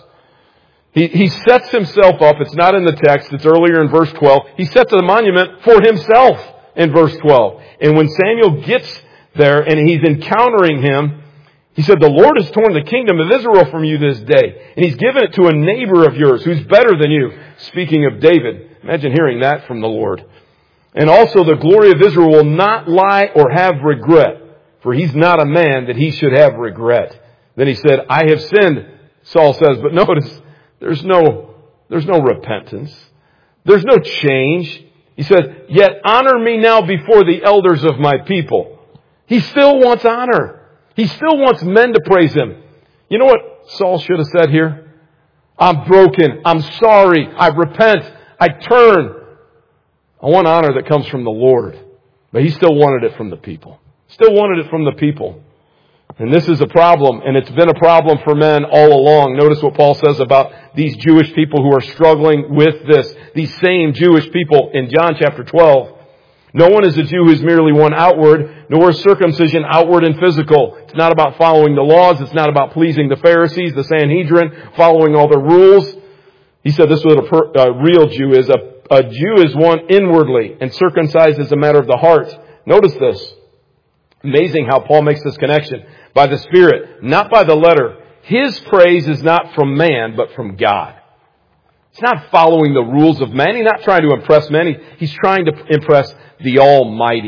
He sets himself up. It's not in the text. It's earlier in verse 12. He sets a monument for himself in verse 12. And when Samuel gets there and he's encountering him, he said, the Lord has torn the kingdom of Israel from you this day, and He's given it to a neighbor of yours who's better than you. Speaking of David, imagine hearing that from the Lord. And also the glory of Israel will not lie or have regret, for he's not a man that he should have regret. Then he said, I have sinned, Saul says, but notice, there's no repentance. There's no change. He says, yet honor me now before the elders of my people. He still wants honor. He still wants men to praise him. You know what Saul should have said here? I'm broken. I'm sorry. I repent. I turn. I want honor that comes from the Lord. But he still wanted it from the people. Still wanted it from the people. And this is a problem, and it's been a problem for men all along. Notice what Paul says about these Jewish people who are struggling with this. These same Jewish people in John chapter 12. No one is a Jew who is merely one outward, nor is circumcision outward and physical. It's not about following the laws. It's not about pleasing the Pharisees, the Sanhedrin, following all the rules. He said this is what a real Jew is. A Jew is one inwardly, and circumcised is a matter of the heart. Notice this. Amazing how Paul makes this connection. By the Spirit, not by the letter. His praise is not from man, but from God. He's not following the rules of man. He's not trying to impress men. He's trying to impress the Almighty.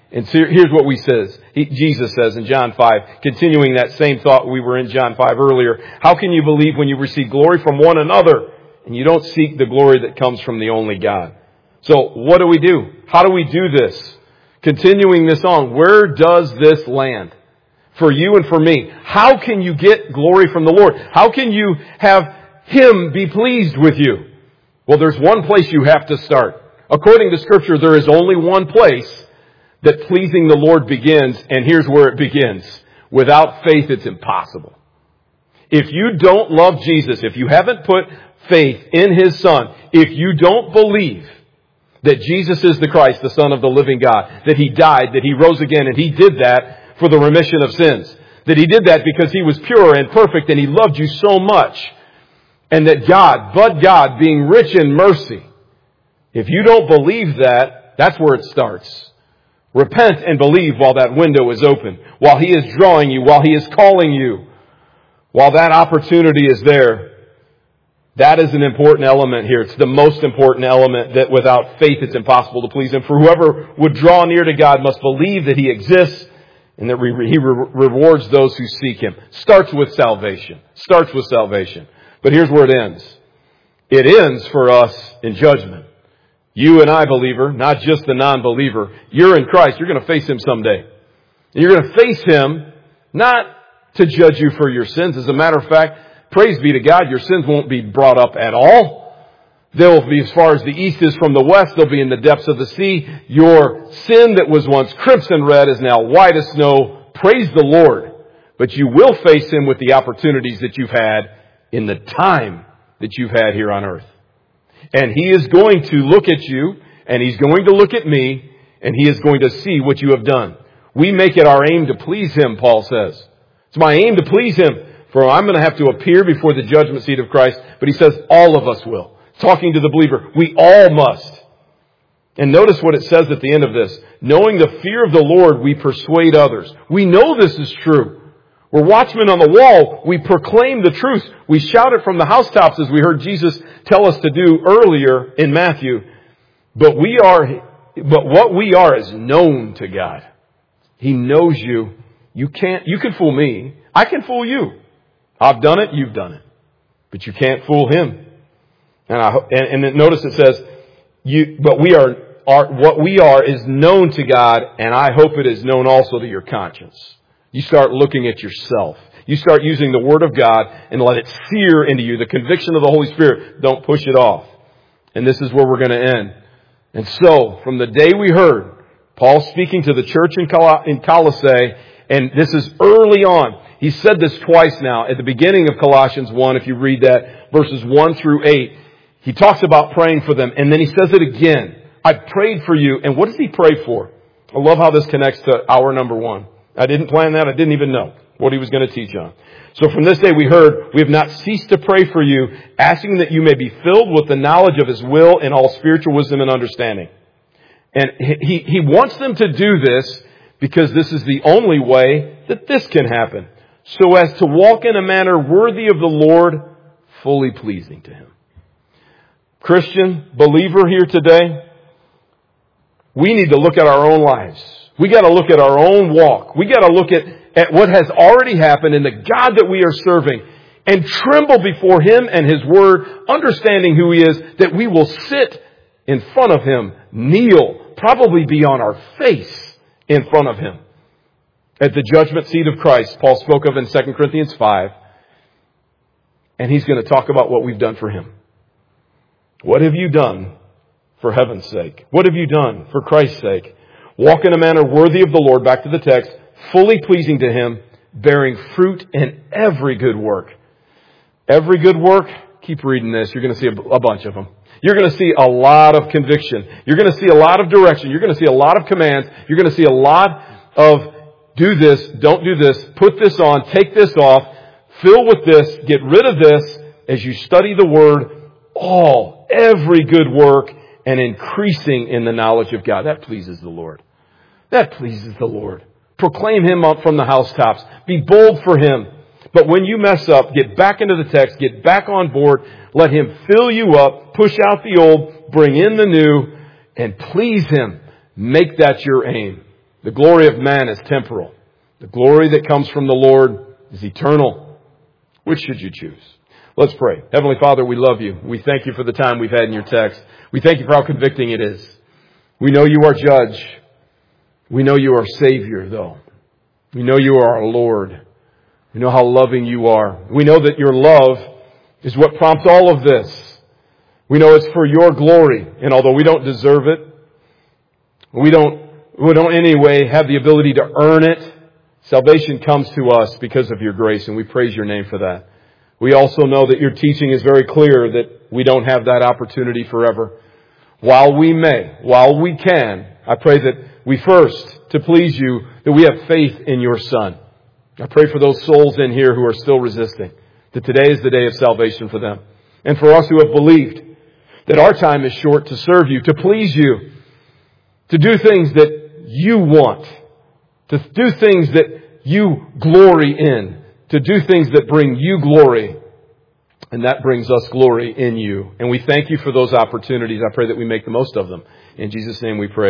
And so here's what Jesus says in John 5, continuing that same thought we were in John 5 earlier. How can you believe when you receive glory from one another and you don't seek the glory that comes from the only God? So what do we do? How do we do this? Continuing this on, where does this land? For you and for me. How can you get glory from the Lord? How can you have Him be pleased with you? Well, there's one place you have to start. According to Scripture, there is only one place that pleasing the Lord begins, and here's where it begins. Without faith, it's impossible. If you don't love Jesus, if you haven't put faith in His Son, if you don't believe that Jesus is the Christ, the Son of the living God, that He died, that He rose again, and He did that for the remission of sins, that He did that because He was pure and perfect and He loved you so much, and that God, being rich in mercy, if you don't believe that, that's where it starts. Repent and believe while that window is open, while He is drawing you, while He is calling you, while that opportunity is there. That is an important element here. It's the most important element, that without faith it's impossible to please Him. For whoever would draw near to God must believe that He exists and that He rewards those who seek Him. Starts with salvation. But here's where it ends. It ends for us in judgment. You and I, believer, not just the non-believer, you're in Christ. You're going to face Him someday. And you're going to face Him not to judge you for your sins. As a matter of fact, praise be to God, your sins won't be brought up at all. They'll be as far as the east is from the west. They'll be in the depths of the sea. Your sin that was once crimson red is now white as snow. Praise the Lord. But you will face Him with the opportunities that you've had in the time that you've had here on earth. And He is going to look at you, and He's going to look at me, and He is going to see what you have done. We make it our aim to please Him, Paul says. It's my aim to please Him, for I'm going to have to appear before the judgment seat of Christ. But he says all of us will. Talking to the believer, we all must. And notice what it says at the end of this. Knowing the fear of the Lord, we persuade others. We know this is true. We're watchmen on the wall. We proclaim the truth. We shout it from the housetops, as we heard Jesus tell us to do earlier in Matthew. But what we are is known to God. He knows you. You can fool me. I can fool you. I've done it. You've done it. But you can't fool Him. And notice it says, what we are is known to God, and I hope it is known also to your conscience. You start looking at yourself. You start using the Word of God and let it sear into you. The conviction of the Holy Spirit. Don't push it off. And this is where we're going to end. And so, from the day we heard Paul speaking to the church in Colossae, and this is early on. He said this twice now. At the beginning of Colossians 1, if you read that, verses 1 through 8, he talks about praying for them. And then he says it again. I prayed for you. And what does he pray for? I love how this connects to hour number 1. I didn't plan that. I didn't even know what he was going to teach on. So from this day we heard, we have not ceased to pray for you, asking that you may be filled with the knowledge of His will in all spiritual wisdom and understanding. And he wants them to do this because this is the only way that this can happen. So as to walk in a manner worthy of the Lord, fully pleasing to Him. Christian, believer here today, we need to look at our own lives. We got to look at our own walk. We got to look at what has already happened and the God that we are serving and tremble before Him and His Word, understanding who He is, that we will sit in front of Him, kneel, probably be on our face in front of Him. At the judgment seat of Christ, Paul spoke of in 2 Corinthians 5, and he's going to talk about what we've done for Him. What have you done for heaven's sake? What have you done for Christ's sake? Walk in a manner worthy of the Lord, back to the text, fully pleasing to Him, bearing fruit in every good work. Every good work, keep reading this, you're going to see a bunch of them. You're going to see a lot of conviction. You're going to see a lot of direction. You're going to see a lot of commands. You're going to see a lot of do this, don't do this, put this on, take this off, fill with this, get rid of this as you study the Word, every good work, and increasing in the knowledge of God. That pleases the Lord. That pleases the Lord. Proclaim Him up from the housetops. Be bold for Him. But when you mess up, get back into the text, get back on board, let Him fill you up, push out the old, bring in the new, and please Him. Make that your aim. The glory of man is temporal. The glory that comes from the Lord is eternal. Which should you choose? Let's pray. Heavenly Father, we love you. We thank you for the time we've had in your text. We thank you for how convicting it is. We know you are judge. We know you are Savior, though. We know you are our Lord. We know how loving you are. We know that your love is what prompts all of this. We know it's for your glory. And although we don't deserve it, we don't in any way have the ability to earn it, salvation comes to us because of your grace, and we praise your name for that. We also know that your teaching is very clear that we don't have that opportunity forever. While we can, I pray that we first, to please you, that we have faith in your Son. I pray for those souls in here who are still resisting, that today is the day of salvation for them. And for us who have believed that our time is short to serve you, to please you, to do things that you want, to do things that you glory in, to do things that bring you glory. And that brings us glory in you. And we thank you for those opportunities. I pray that we make the most of them. In Jesus' name we pray.